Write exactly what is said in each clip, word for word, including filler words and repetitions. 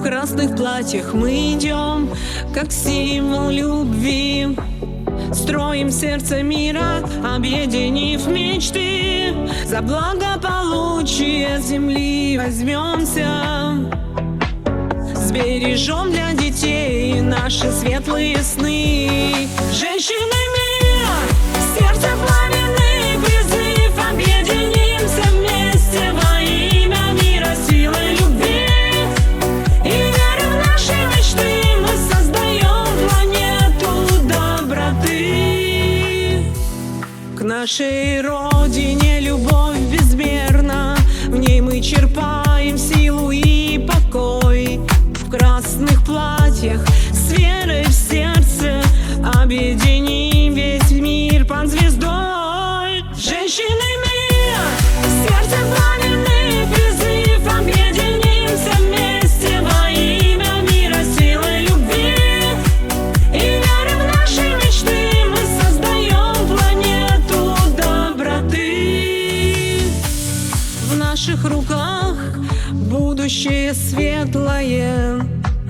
В красных платьях мы идем, как символ любви. Строим сердце мира, объединив мечты. За благополучие земли возьмемся, сбережем для детей наши светлые сны. Женщины мира, сердце пламенный призыв, объединимся вместе во имя мира, силы любви. И веря в наши мечты, мы создаем планету доброты. К нашей родине любовь безмерна, в ней мы черпаем силу и покой. В красных платьях с верой в сердце объединим весь мир под звездой. Женщины мира, сердце пламенный призыв, объединимся вместе во имя мира, силы любви. И веря в наши мечты, мы создаем планету доброты. В наших руках будущее светлое.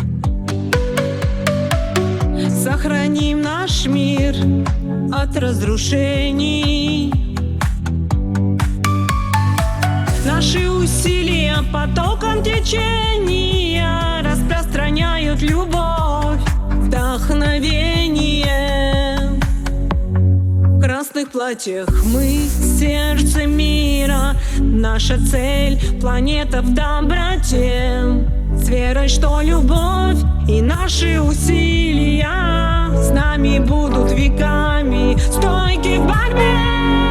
Сохраним наш мир от разрушений. Наши усилия потоком течения распространяют любовь, вдохновение. В красных платьях мы сердце мира, наша цель — планета в доброте. С верой, что любовь и наши усилия с нами будут веками, стойки в борьбе.